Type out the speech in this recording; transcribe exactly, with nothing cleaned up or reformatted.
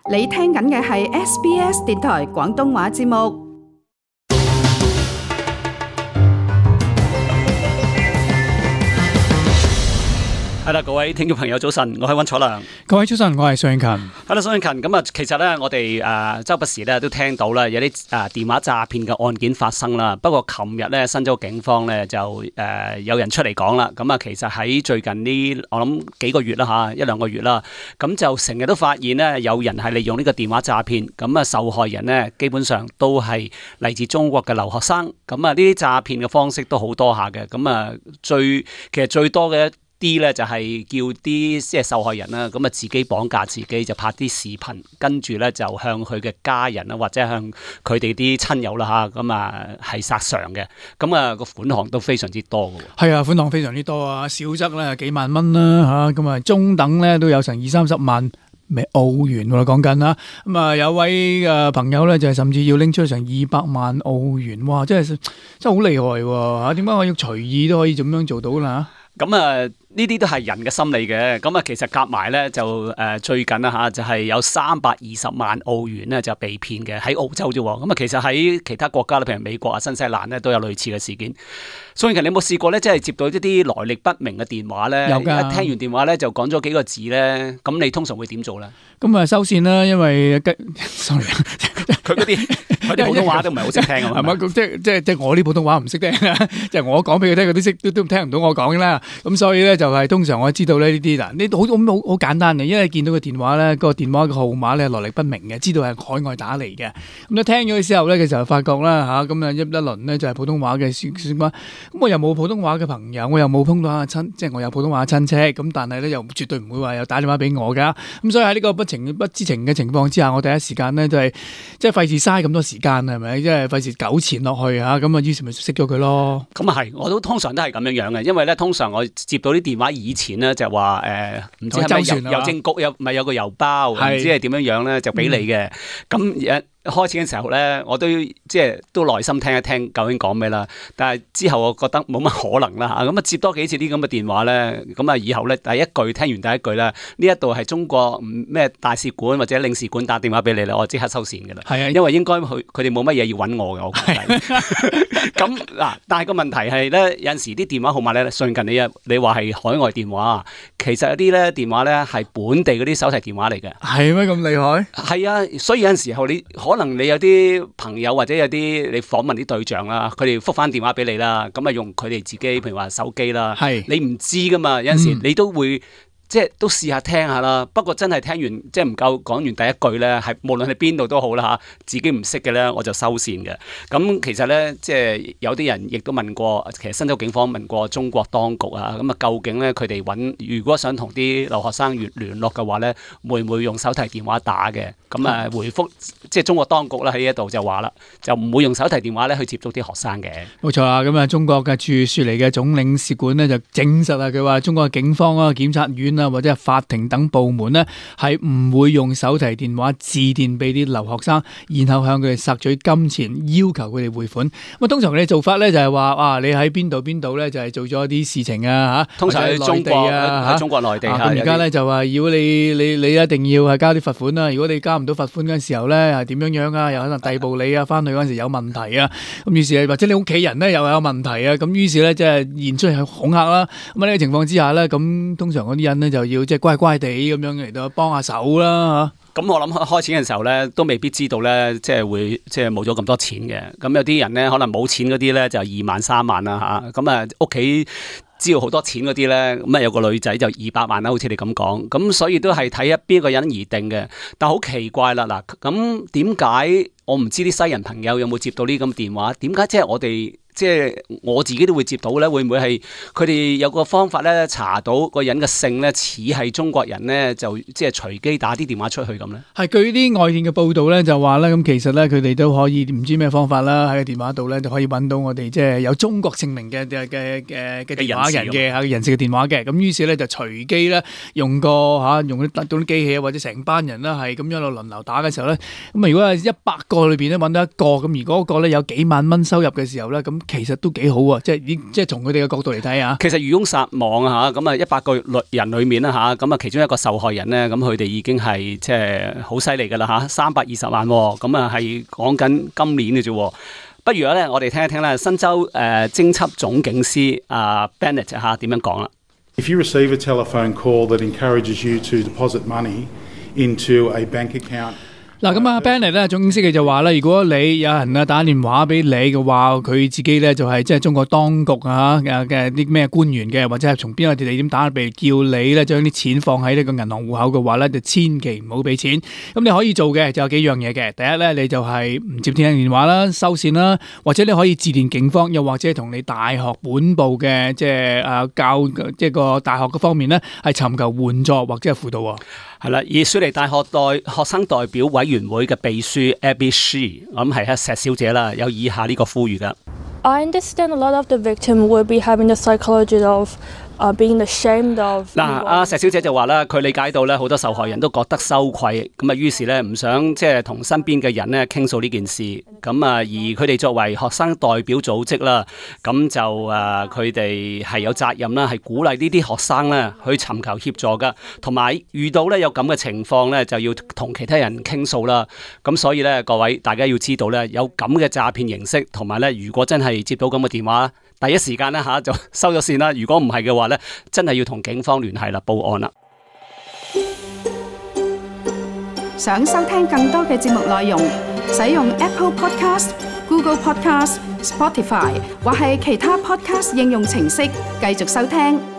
你聽緊嘅係 S B S 電台廣東話節目。 係啦，各位聽眾朋友早晨，我係溫楚良。 各位早晨，我係尚勤。 係啦，尚勤咁啊，其實咧，我哋誒周不時咧都聽到啦，有啲誒電話詐騙嘅案件發生啦。不過琴日咧，新州警方咧就誒有人出嚟講啦。咁啊，其實喺最近呢，我諗幾個月啦吓，一兩個月啦，咁就成日都發現咧，有人係利用呢個電話詐騙。咁啊，受害人咧基本上都係嚟自中國嘅留學生。咁啊，呢啲詐騙嘅方式都好多下嘅。咁啊，最其實最多嘅啲咧就係叫啲即係受害人啦，咁啊自己綁架自己，就拍啲視頻，跟住咧就向佢嘅家人啦，或者向佢哋啲親友啦嚇，咁啊係索償嘅，咁啊個款項都非常之多嘅喎。 係啊，款項非常之多啊，少則咧幾萬蚊啦嚇，咁啊中等咧都有成二三十萬咩澳元喎講緊啦，咁啊有位嘅朋友咧就係甚至要拎出成二百萬澳元，哇！真係真係好厲害喎嚇，點解我要隨意都可以咁樣做到啦？ 咁啊〜呢啲都係人嘅心理嘅，咁啊其實夾埋咧就誒、呃、最近啦嚇，就係、是、有三百二十萬澳元咧就被騙嘅喺澳洲啫喎，咁啊其實喺其他國家咧，譬如美國啊、新西蘭咧都有類似嘅事件。所以其實你有冇試過咧，即係接到一啲來歷不明嘅電話咧？ 有㗎。 聽完電話咧就講咗幾個字咧，咁你通常會點做咧？ 咁啊收線啦，因為 sorry 佢嗰啲佢啲普通話都唔係好識聽啊嘛， 係嘛？即係即係即係我啲普通話唔識聽啊，即係我講俾佢聽，佢都識都都聽唔到我講啦。咁所以咧就係通常我知道咧呢啲嗱，呢好好好簡單嘅，因為見到個電話咧，個電話嘅號碼咧來歷不明嘅，知道係海外打嚟嘅。咁咧聽咗佢之後咧嘅時候，發覺啦嚇，咁啊一一輪咧就係普通話嘅説説話。咁我又冇普通話嘅朋友，我又冇普通話嘅親，即係我有普通話親戚。咁但係咧又絕對唔會話有打電話俾我㗎。咁所以喺呢個不情不知情嘅情況之下，我第一時間咧就係即係費事嘥咁多時間係咪？即係費事糾纏落去嚇。咁啊於是咪熄咗佢咯。 咁啊係，我都通常都係咁樣樣嘅，因為咧通常我接到啲電話以前咧就話誒唔知係咪郵郵政局有咪有個郵包，唔知係點樣樣咧就俾你嘅。咁誒開始嘅時候咧，我都即係都耐心聽一聽究竟講咩啦。但係之後我覺得冇乜可能啦嚇。咁啊接多幾次啲咁嘅電話咧，咁啊以後咧第一句聽完第一句咧，呢一度係中國咩大使館或者領事館打電話俾你咧，我即刻收線㗎啦。係啊，因為應該佢佢哋冇乜嘢要揾我嘅，我覺得。咁嗱，但係個問題係咧，有陣時啲電話號碼咧，最近你啊你話係海外電話，其實有啲咧電話咧係本地嗰啲手提電話嚟嘅。係咩咁厲害？係啊，所以有陣時候你可能你有啲朋友或者有啲你訪問啲對象啦，佢哋覆返電話俾你啦，咁啊用佢哋自己譬如話手機啦，你唔知噶嘛，有陣時你都會。嗯即係都試下聽下啦，不過真係聽完即係唔夠講完第一句咧，係無論係邊度都好啦嚇，自己唔識嘅咧我就收線嘅。咁其實咧即係有啲人亦都問過，其實新州警方問過中國當局啊，咁啊究竟咧佢哋揾如果想同啲留學生聯聯絡嘅話咧，會唔會用手提電話打嘅？咁啊回覆即係中國當局啦喺呢一度就話啦，就唔會用手提電話咧去接觸啲學生嘅。冇錯啦，咁啊中國嘅駐雪梨嘅總領事館咧就證實啊，佢話中國嘅警方啊、檢察院啊或者係法庭等部門咧，係唔會用手提電話致電俾啲留學生，然後向佢哋索取金錢，要求佢哋匯款。咁啊，通常佢哋做法咧就係話，啊，你喺邊度邊度咧就係做咗一啲事情啊嚇，通常喺中國啊，喺中國內地嚇。咁而家咧就話，如果你你你一定要係交啲罰款啦，如果你交唔到罰款嗰陣時候咧，係點樣樣啊？又可能逮捕你啊，翻去嗰陣時有問題啊。咁於是或者你屋企人咧又有問題啊。咁於是咧即係現出去恐嚇啦。咁喺呢個情況之下咧，咁通常嗰啲人咧就要即係乖乖地咁樣嚟到幫下手啦嚇。咁我諗開始嘅時候咧，都未必知道咧，即係會即係冇咗咁多錢嘅。咁有啲人咧可能冇錢嗰啲咧就二萬三萬啦嚇。咁啊屋企知道好多錢嗰啲咧，咁啊有個女仔就二百萬啦，好似你咁講。咁所以都係睇一邊個人而定嘅。但好奇怪啦嗱，咁點解我唔知啲西人朋友有冇接到呢咁電話？點解即係我哋？即係我自己都會接到咧，會唔會係佢哋有個方法咧查到個人嘅姓咧似係中國人咧，就即係隨機打啲電話出去咁咧？係據啲外電嘅報道咧，就話咧咁其實咧佢哋都可以唔知咩方法啦，喺個電話度咧就可以揾到我哋即係有中國姓名嘅嘅嘅嘅嘅電話人嘅嚇人士嘅電話嘅。咁於是咧就隨機咧用個嚇用啲到啲機器或者成班人啦係咁樣輪流打嘅時候咧，咁啊如果係一百個裏邊咧揾到一個咁，如果嗰個咧有幾萬蚊收入嘅時候咧咁。 其實都幾好喎，即係即係從佢哋嘅角度嚟睇啊。 其實漁翁撒網啊嚇，咁啊一百個人裏面啦嚇，咁啊其中一個受害人咧，咁佢哋已經係即係好犀利㗎啦嚇，三百二十萬，咁啊係講緊今年嘅啫。不如咧，我哋聽一聽咧，新州誒偵緝總警司啊 Bennett 嚇點樣講啦。 If you receive a telephone call that encourages you to deposit money into a bank account， 嗱咁啊 Bennett 咧總警司嘅就話咧，如果你有人啊打電話俾你嘅話，佢自己咧就係即係中國當局啊嘅啲咩官員嘅，或者係從邊個地點打嚟叫你咧將啲錢放喺呢個銀行戶口嘅話咧，就千祈唔好俾錢。咁你可以做嘅就有幾樣嘢嘅。第一咧，你就係唔接聽電話啦，收線啦，或者你可以致電警方，又或者同你大學本部嘅即係誒教即係個大學嘅方面咧，係尋求援助或者係輔導。 係啦，而雪梨大學代學生代表委員會嘅秘書 Abby She， 咁係阿石小姐啦，有以下呢個呼籲噶。 I understand a lot of the victim will be having the psychology of uh, being ashamed of。 嗱，阿石小姐就話啦，佢理解到咧，好多受害人都覺得羞愧，咁啊，於是咧唔想即係同身邊嘅人咧傾訴呢件事，咁啊，而佢哋作為學生代表組織啦，咁就誒佢哋係有責任啦，係鼓勵呢啲學生咧去尋求協助噶，同埋遇到咧有咁嘅情況咧，就要同其他人傾訴啦。咁所以咧，各位大家要知道咧，有咁嘅詐騙形式，同埋咧，如果真係接到咁嘅電話，第一時間咧嚇就收咗線啦。如果唔係嘅話咧，真係要同警方聯繫啦，報案啦。 想收聽更多嘅節目內容，使用 Apple Podcast、Google Podcast、Spotify 或係其他 Podcast 應用程式繼續收聽。